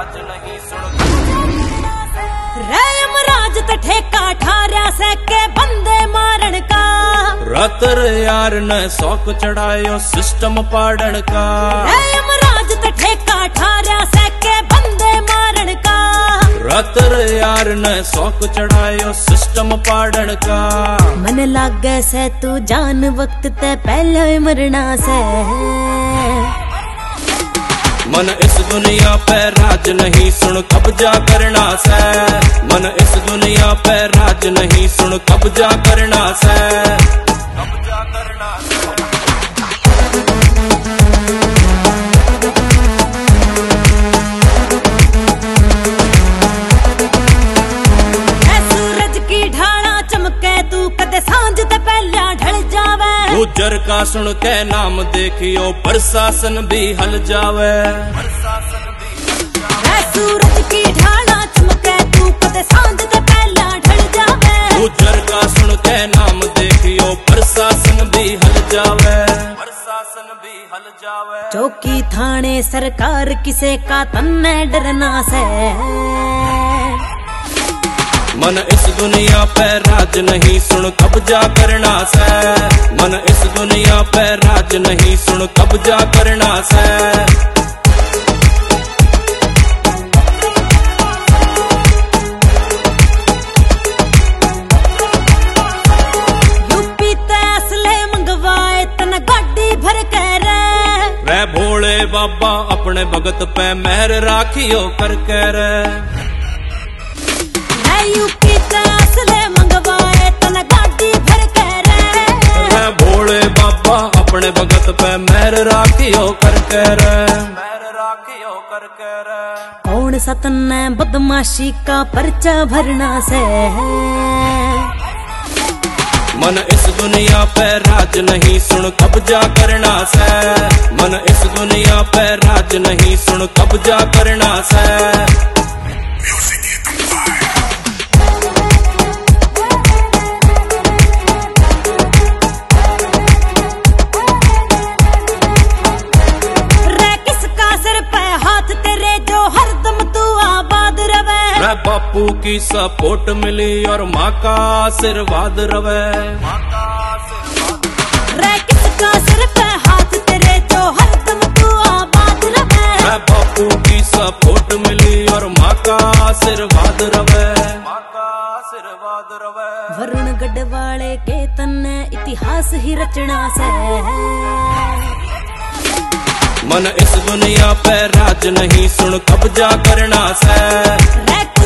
राज नहीं सुन राज त ठेका ठार्या से के बंदे मारण का। रातर यार ने शौक चढ़ायो सिस्टम पाड़न का। राज त ठेका ठार्या से के बंदे मारण का। रातर यार ने शौक चढ़ायो सिस्टम पाड़न का। मन लागे से तू जान वक्त ते पहले मरना से। मन इस दुनिया पे राज नहीं सुन कब्जा करना से। मन इस दुनिया पे राज नहीं सुन कब्जा करना से। कब्जा करना से। गुजर का सुन के नाम देखियो प्रशासन भी हल जावे। सूरज की ढाला चमके तू कदे सांझ ते पहला ढल जावे। गुजर का सुन के नाम देखियो प्रशासन भी हल जावे। प्रशासन भी हल जावे। चौकी थाने सरकार किसे का तन्ने डरना से। मन इस दुनिया पे राज नहीं सुन कब्जा करना से। मन इस दुनिया पे राज नहीं सुन कब्जा करना से। यूपी ते असले मंगवाए तन गाड़ी भर कर रे भोले बाबा अपने भगत पे मेहर राखियो कर कर। यूपी ते असले मंगवाए तन गाड़ी भर कर। भोले बाबा अपने भगत पे मेहर राखियो कर कर। मेहर राखियो कर कर। कौन सतन बदमाशी का पर्चा भरना से। मन इस दुनिया पे राज नहीं सुन कब्जा करना से। मन इस दुनिया पे राज नहीं सुन कब्जा करना से। बापू की सपोर्ट मिली और माँ का आशीर्वाद रवे। किसका सिर पे हाथ तेरे जो हरदम तू आबाद रवे। बापू की सपोर्ट मिली और माँ का आशीर्वाद रवे। माँ का आशीर्वाद रवे। वरुण गढ़वाले के तन्ने इतिहास ही रचना से। मन इस दुनिया पे राज नहीं सुन कब्जा करना से।